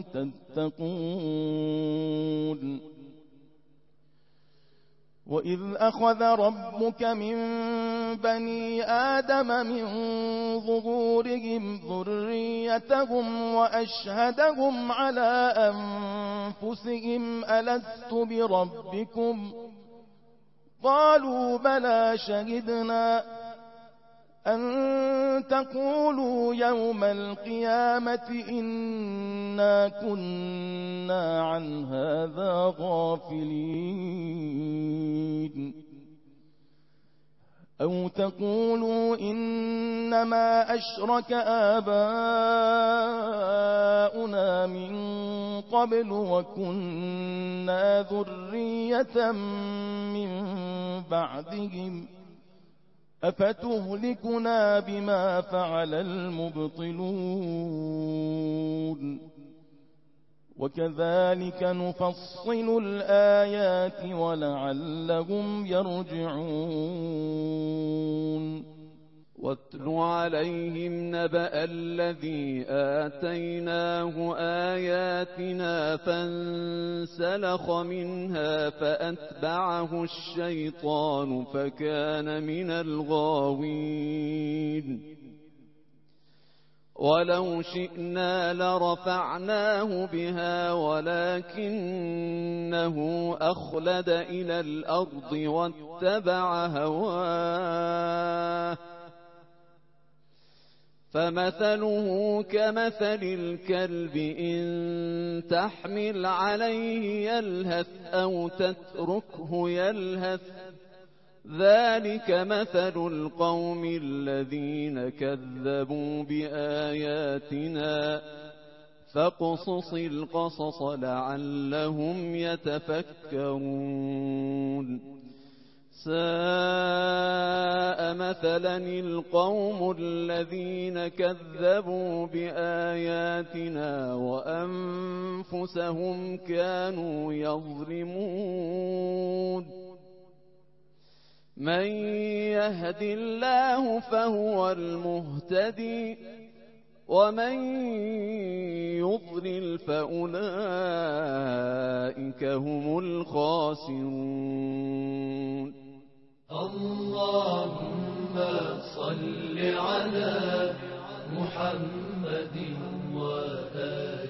تتقون. وإذ أخذ ربك من بني آدم من ظهورهم ذريتهم وأشهدهم على أنفسهم ألست بربكم قالوا بلى شهدنا أن تقولوا يوم القيامة إنا كنا عن هذا غافلين أو تقولوا إنما أشرك آباؤنا من قبل وكنا ذرية من بعدهم أفتهلكنا بما فعل المبطلون وكذلك نفصل الآيات ولعلهم يرجعون. واتل عليهم نبأ الذي آتيناه آياتنا فانسلخ منها فأتبعه الشيطان فكان من الغاوين. ولو شئنا لرفعناه بها ولكنه أخلد إلى الأرض واتبع هواه فمثله كمثل الكلب إن تحمل عليه يلهث أو تتركه يلهث ذلك مثل القوم الذين كذبوا بآياتنا فاقصص القصص لعلهم يتفكرون. ساء مثلا القوم الذين كذبوا بآياتنا وأنفسهم كانوا يظلمون من يهد الله فهو المهتدي ومن يضلل فأولئك هم الخاسرون اللهم صل على محمد وآل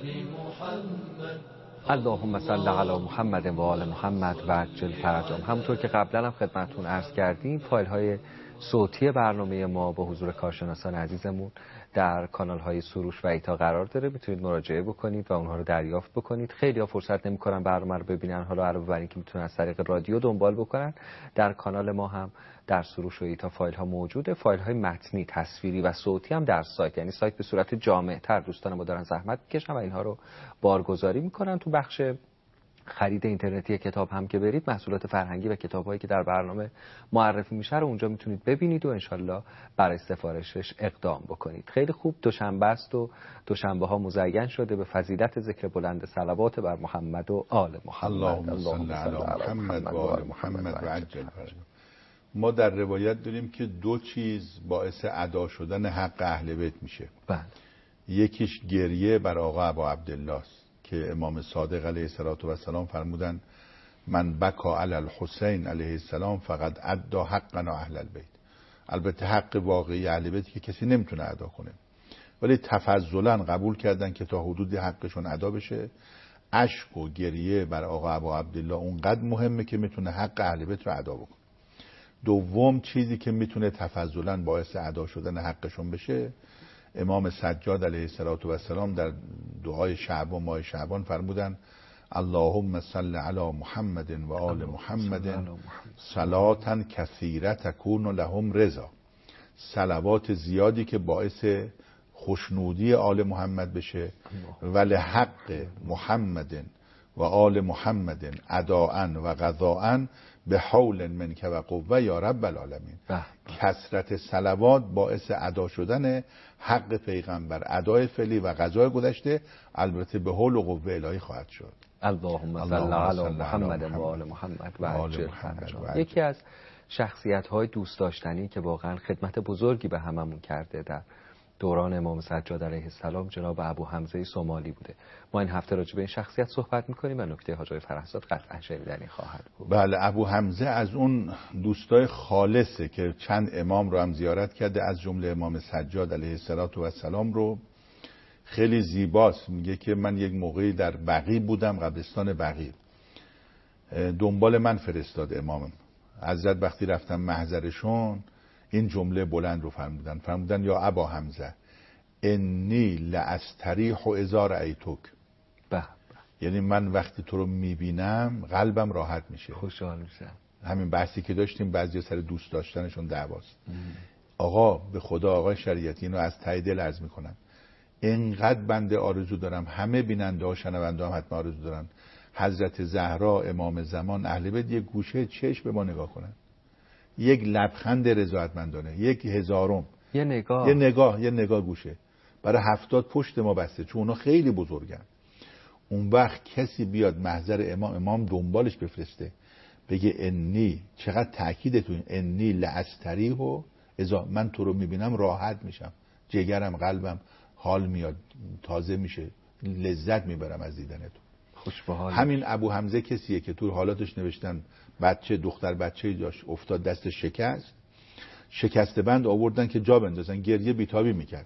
محمد. اللهم صل علی محمد و آل محمد و عجل فرجهم. همونطور که قبلا هم خدمتتون عرض کردیم، فایل های صوتی برنامه ما با حضور کارشناسان عزیزمون در کانال های سروش و ایتا قرار داره. میتونید مراجعه بکنید و اونها رو دریافت بکنید. خیلی ها فرصت نمی‌کنن برنامه رو ببینن، حالا علاوه بر اینکه میتونن از طریق رادیو دنبال بکنن، در کانال ما هم در سروش و ایتا فایل ها موجوده. فایل های متنی، تصویری و صوتی هم در سایت، یعنی سایت به صورت جامع تر دوستان ما دارن زحمت میکشن و اینها رو بارگذاری میکنن. تو بخش خرید اینترنتی کتاب هم که برید، محصولات فرهنگی و کتابایی که در برنامه معرفی میشه رو اونجا میتونید ببینید و انشالله برای سفارشش اقدام بکنید. خیلی خوب، دوشنبه است و دوشنبه ها مزین شده به فضیلت ذکر بلند صلوات بر محمد و آل محمد. اللهم صل علی محمد و آل محمد و عجل فرجهم. ما در روایت داریم که دو چیز باعث ادا شدن حق اهل بیت میشه. بله. یکیش گریه بر آقا ابا عبدالله است که امام صادق علیه السلام فرمودن من بکا علی الحسین علیه السلام فقط ادا حقنا اهل البیت. البته حق واقعی اهل بیت که کسی نمیتونه ادا کنه، ولی تفضلا قبول کردن که تا حدودی حقشون ادا بشه. اشک و گریه بر آقا ابا عبدالله اونقدر مهمه که میتونه حق اهل بیت رو ادا بکنه. دوم چیزی که میتونه تفضلا باعث ادا شدن حقشون بشه، امام سجاد علیه السلام در دعای شعبان، ماه شعبان فرمودن اللهم صل علی محمد و آل محمد صلاة کثیره تکون لهم رضا. صلوات زیادی که باعث خوشنودی آل محمد بشه. ولی حق محمد و آل محمد اداءً و قضاءً به حول منک و قوه یا رب العالمین. کثرت صلوات باعث ادا شدن حق پیغمبر، ادای فعلی و قضای گذشته، البته به حول و قوه الهی خواهد شد. اللهم صل علی محمد و آل محمد و عجل فرجهم. یکی از شخصیت‌های دوست داشتنی که واقعا خدمت بزرگی به هممون کرده در دوران امام سجاد علیه السلام جناب ابو حمزه سومالی بوده. ما این هفته راجع به این شخصیت صحبت می‌کنیم و نکته حاج آقای فرهزاد قطعا شنیدنی خواهد بود. بله، ابو حمزه از اون دوستای خالصه که چند امام رو هم زیارت کرده، از جمله امام سجاد علیه السلام رو. خیلی زیباست، میگه که من یک موقعی در بقیع بودم، قبرستان بقیع، دنبال من فرستاد امامم. حضرت وقتی رفتم محضرشون این جمله بلند رو فرمودن یا ابا حمزه انی لاستریح اذا رأیتک. یعنی من وقتی تو رو میبینم قلبم راحت میشه، خوشحال میشم. همین بحثی که داشتیم، بعضی سر دوست داشتنشون دعواست. آقا به خدا آقای شریعتی اینو از ته دل عرض میکنم، اینقدر بنده آرزو دارم، همه بیننده ها شنونده هم حتما آرزو دارن، حضرت زهرا امام زمان اهل بیت یک گوشه چشم به ما نگاه کنن، یک لبخند رضایتمندانه، یک هزارم، یه نگاه گوشه. برای 70 پشت ما بسته، چون اونا خیلی بزرگن. اون وقت کسی بیاد محضر امام دنبالش بفرسته بگه انی، چقدر تأکید تو این انی لاستریح و اذا، من تو رو میبینم راحت میشم، جگرم قلبم حال میاد، تازه میشه، لذت میبرم از دیدن تو. خوش به حال. همین ابو حمزه کسیه که تو حالاتش نوشتن دختر بچه‌ای داشت، افتاد دست شکسته بند آوردن که جا بندازن، گریه بیتابی میکرد.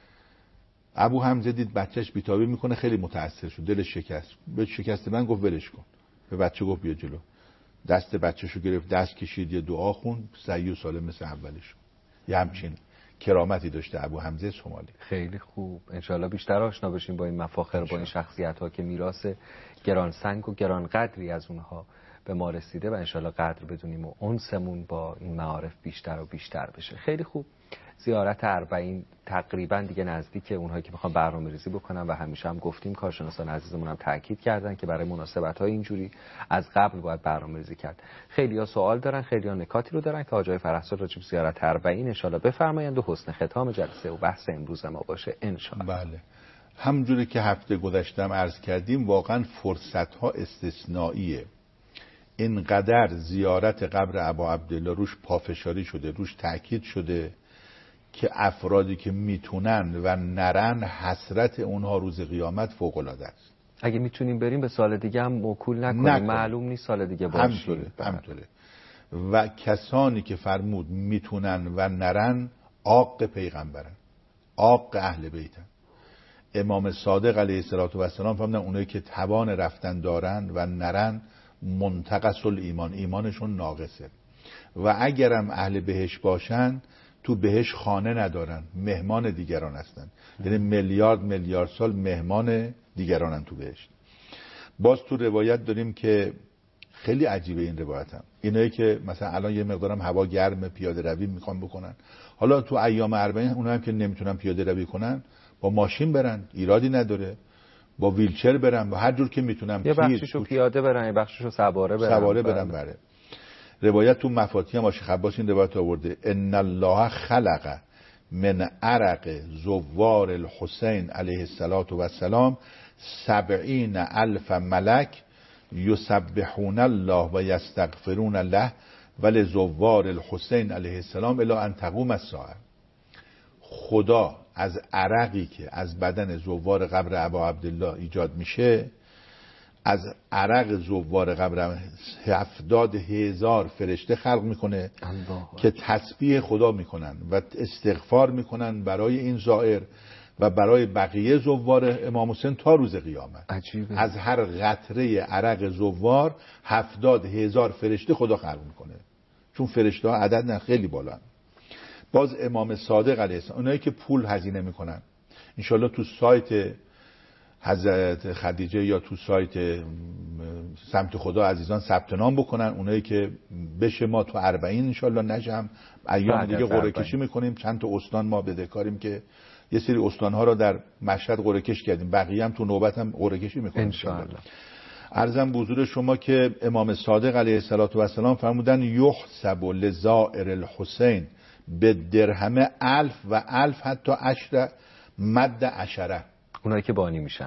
ابو حمزه دید بچهش بیتابی میکنه، خیلی متاثر شد، دلش شکست. به شکسته بند گفت ولش کن، به بچه گفت بیا جلو، دست بچه‌شو گرفت، دست کشید، یه دعا خوند، صحیح و سالم مثل اولش. یه همچین کرامتی داشته ابو حمزه سومالی. خیلی خوب، انشالله بیشتر آشنا بشیم با این مفاخر، با این شخصیت ها که میراث گرانسنگ و گرانقدری از اونها به ما رسیده و انشالله قدر بدونیم و انسمون با این معارف بیشتر و بیشتر بشه. خیلی خوب، زیارت اربعین تقریبا دیگه نزدیک اونهایی که میخوان برنامه‌ریزی بکنن و همیشه هم گفتیم کارشناسان عزیزمون هم تاکید کردن که برای مناسبت‌های اینجوری از قبل باید برنامه‌ریزی کرد. خیلی‌ها سوال دارن، خیلی‌ها نکاتی رو دارن که آقای فرخزاد راجع به زیارت اربعین ان شاءالله بفرمایند و حسن ختام جلسه و بحث امروز ما باشه ان شاءالله. بله. همونجوری که هفته گذشتم عرض کردیم واقعا فرصت‌ها استثنائیه. اینقدر زیارت قبر ابا عبدالله روش پافشاری شده، روش تاکید شده که افرادی که میتونن و نرن حسرت اونها روز قیامت فوق‌العاده است. اگه میتونیم بریم به سال دیگه هم موکول نکنیم، معلوم نیست سال دیگه باشیم. همطوره. و کسانی که فرمود میتونن و نرن عاق پیغمبرن، عاق اهل بیتن. امام صادق علیه السلام فرمودن اونایی که توان رفتن دارن و نرن منتقص الایمان، ایمانشون ناقصه. و اگرم اهل بهشت باشن تو بهشت خانه ندارن، مهمان دیگران هستن. یعنی میلیارد سال مهمان دیگرانن تو بهشت. باز تو روایت داریم که خیلی عجیبه این روایت هم، اینایی که مثلا الان یه مقدارم هوا گرمه پیاده روی میخوان بکنن، حالا تو ایام اربعین اونها هم که نمیتونن پیاده روی کنن با ماشین برن، ایرادی نداره، با ویلچر برن، با هر جور که میتونن، یه بخششو پیاده برن، یه بخششو سواره برن. بله. روایت تو مفاتیح ماشی عباس این روایت آورده ان الله خلق من عرق زوار الحسین علیه السلام 70,000 ملک یسبحون الله و یستغفرون له ولزوار الحسین علیه السلام الی ان تقوم الساعه. خدا از عرقی که از بدن زوار قبر ابا عبدالله ایجاد میشه، از عرق زوار قبر 70,000 فرشته خلق میکنه که تسبیح خدا میکنن و استغفار میکنن برای این زائر و برای بقیه زوار امام حسین تا روز قیامت. عجیبه. از هر قطره عرق زوار 70,000 فرشته خدا خلق میکنه، چون فرشته ها عدد نه خیلی بالا. باز امام صادق علیه السلام اونایی که پول هزینه میکنن انشالله تو سایت حضرت خدیجه یا تو سایت سمت خدا عزیزان ثبت نام بکنن، اونایی که بشه ما تو اربعین انشالله نجم ایام دیگه قرعه کشی میکنیم. چند تا استان ما بدهکاریم که یه سری استانها رو در مشهد قرعه کش کردیم، بقیه هم تو نوبت هم قرعه کشی میکنیم انشالله. عرضم به حضور شما که امام صادق علیه السلام فرمودن یحسب لزائر الحسین به درهم 1000 و 1000 حتی 10 مد 10. اونایی که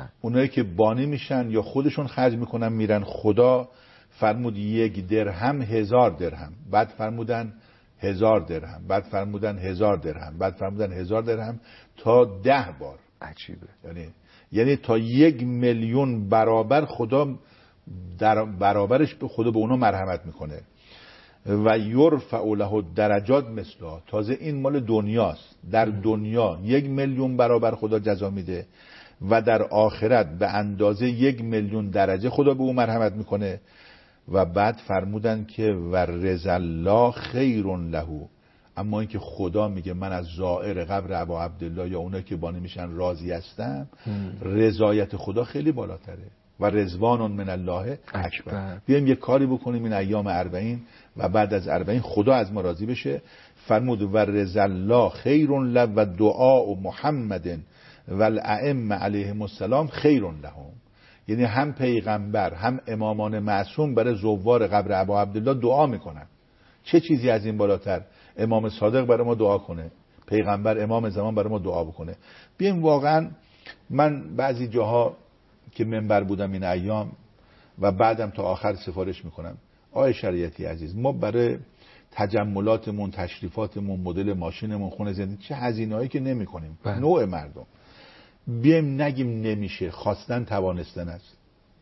بانی میشن یا خودشون خرج میکنن میرن. خدا فرمود 1 درهم 1000 درهم، بعد فرمودن 1000 درهم، بعد فرمودن 1000 درهم، بعد فرمودن 1000 درهم تا 10 بار. عجیبه. یعنی تا 1,000,000 برابر خدا در برابرش به خدا به اونا مرحمت میکنه. و یرفع له درجات مثلا، تازه این مال دنیاست، در دنیا 1,000,000 برابر خدا جزا میده و در آخرت به اندازه 1,000,000 درجه خدا به او مرحمت میکنه. و بعد فرمودن که و رضا الله خیر له، اما اینکه خدا میگه من از زائر قبر ابا عبدالله یا اونایی که بانی میشن راضی هستم، رضایت خدا خیلی بالاتره. و رضوان من الله اکبر. بیایم یه کاری بکنیم این ایام اربعین و بعد از اربعین خدا از ما راضی بشه. فرمود و رضا الله خیر له و دعاء محمد و الائمه علیهم السلام خیر لهم. یعنی هم پیغمبر هم امامان معصوم برای زوار قبر ابا عبدالله دعا میکنن. چه چیزی از این بالاتر؟ امام صادق برای ما دعا کنه، پیغمبر امام زمان برای ما دعا بکنه. بیایم واقعا، من بعضی جاها که منبر بودم این ایام و بعدم تا آخر سفارش میکنم، آقای شریعتی عزیز، ما برای تجملاتمون، تشریفاتمون، مدل ماشینمون، خونه زندگی چه هزینه‌ای که نمی‌کنیم. نوع مردم بیایم نگیم نمیشه، خواستن توانستن است.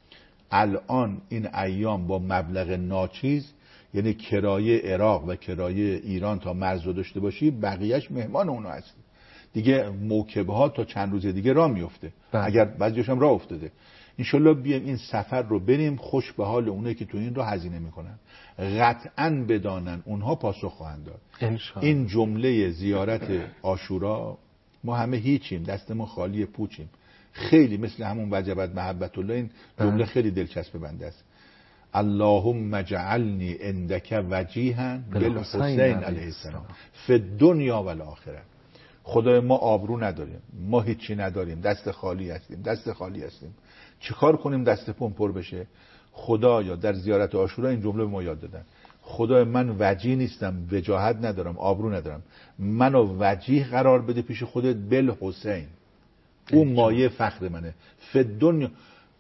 الان این ایام با مبلغ ناچیز، یعنی کرایه عراق و کرایه ایران تا مرز رو داشته باشی، بقیهش مهمان اونا هست دیگه. موکبه ها تا چند روز دیگه راه میفته، اگر بعضیش هم راه افتاده. انشالله بیایم این سفر رو بریم، خوش به حال اونایی که تو این رو هزینه میکنن. قطعاً بدانن اونها پاسخ خواهند داد. این جمله زیارت عاشورا، ما همه هیچیم، دستمون خالی پوچیم. خیلی مثل همون وجبت محبت الله، این جمله خیلی دلچسب بنده است. اللهم اجعلنی عندک وجیها بالحسین علیه السلام فی الدنیا و الاخره. خدای ما آبرو نداریم، ما هیچی نداریم، دست خالی هستیم. چیکار کنیم دست پمپ پر بشه؟ خدایا در زیارت عاشورا این جمله به ما یاد دادن: خدای من وجیه نیستم، وجاهت ندارم، آبرو ندارم، منو وجیه قرار بده پیش خودت بالحسین. اون مایه فخر منه. دنیا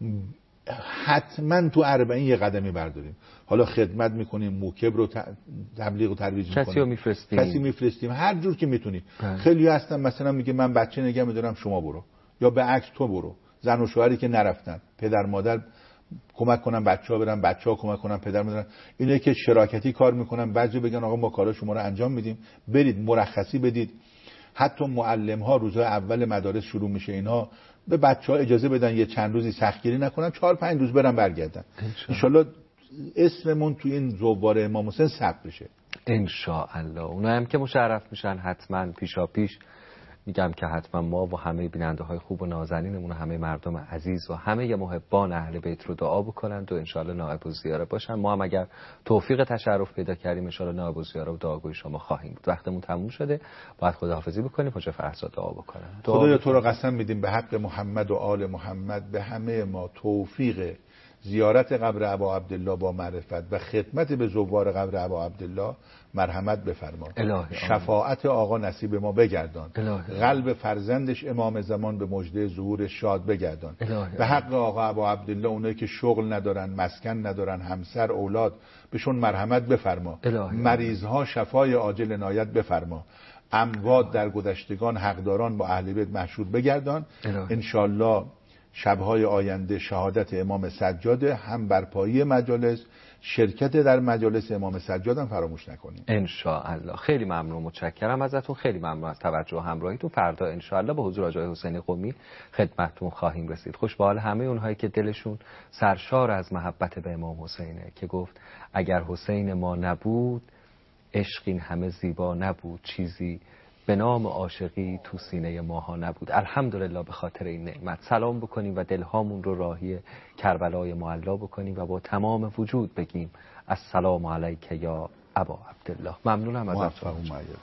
حتما تو 40 یه قدمی برداریم. حالا خدمت میکنیم، موکب رو تبلیغ و ترویج میکنیم، کسی میفرستیم هر جور که میتونیم. خیلی هستن مثلا میگه من بچه نگه میدارم شما برو، یا به عکس تو برو. زن و شوهری که نرفتن، پدر مادر کمک کنن بچه‌ها برن، بچه‌ها کمک کنن پدر مادر. اینایی که شراکتی کار میکنن، بعضی بگن آقا ما کارا شما رو انجام میدیم، برید مرخصی بدید. حتی معلم ها روزهای اول مدارس شروع میشه، اینها به بچه‌ها اجازه بدن یه چند روزی سختگیری نکنن، 4-5 روز برن برگردن. انشالله اسممون تو این زوار امام حسین ثبت بشه انشاءالله. اونایی هم که مشرف میشن حتما پیشاپیش میگم که حتما ما و همه بیننده های خوب و نازنینمون و همه مردم عزیز و همه محبان اهل بیت رو دعا بکنند و انشاءالله نائب الزیاره باشن. ما هم اگر توفیق تشرف پیدا کردیم انشاءالله نائب الزیاره و دعاگوی شما خواهیم بود. وقتمون تموم شده، باید خداحافظی بکنیم. حاج فرزاد دعا بکنن. خدایا تو رو قسم میدیم به حق محمد و آل محمد به همه ما توفیق زیارت قبر ابا عبدالله با معرفت و خدمت به زوار قبر ابا عبدالله مرحمت بفرما. شفاعت آقا نصیب ما بگردان. قلب فرزندش امام زمان به مژده ظهور شاد بگردان. به حق آقا ابا عبدالله اونایی که شغل ندارن، مسکن ندارن، همسر اولاد، بهشون مرحمت بفرما. مریضها شفای عاجل عنایت بفرما. اموات در گذشتگان حقداران با اهل بیت محشور بگردان. انشالله شبهای آینده شهادت امام سجاد هم برپایی مجالس، شرکت در مجالس امام سجاد هم فراموش نکنیم ان شاء الله. خیلی ممنون، متشکرم ازتون، خیلی ممنون از توجه و همراهیتون. فردا ان شاء الله به حضور آقای حسین قمی خدمتتون خواهیم رسید. خوش به حال همه اونهایی که دلشون سرشار از محبت به امام حسینه، که گفت اگر حسین ما نبود عشق این همه زیبا نبود، چیزی به نام عاشقی تو سینه ماها نبود. الحمدلله به خاطر این نعمت سلام بکنیم و دلهامون رو راهی کربلای معلا بکنیم و با تمام وجود بگیم السلام علیک یا ابا عبدالله. ممنونم ازتون.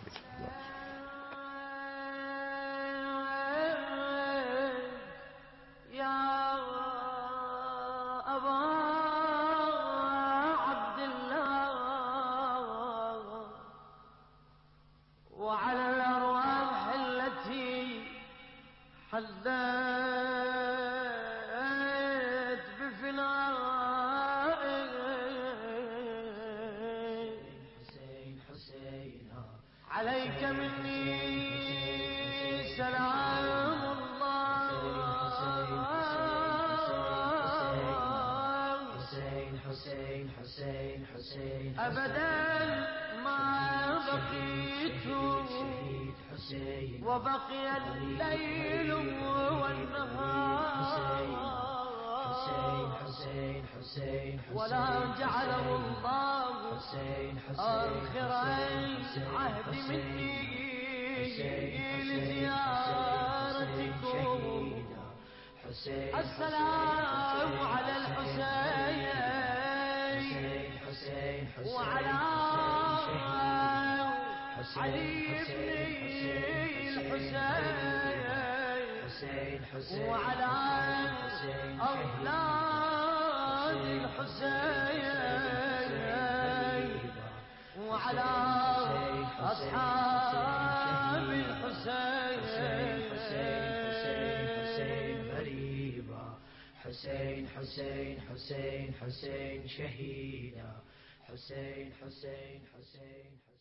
عليك مني سلام الله حسين حسين حسين حسين أبدا ما بقيت وبقي الليل والنهار حسين ولا جعله الله آخر العهد مني لزيارتكم. السلام على الحسين وعلى علي بن الحسين وعلى أولاد الحسين وعلى أصحاب الحسين. حسين حسين حسين حسين شهيدا حسين حسين حسين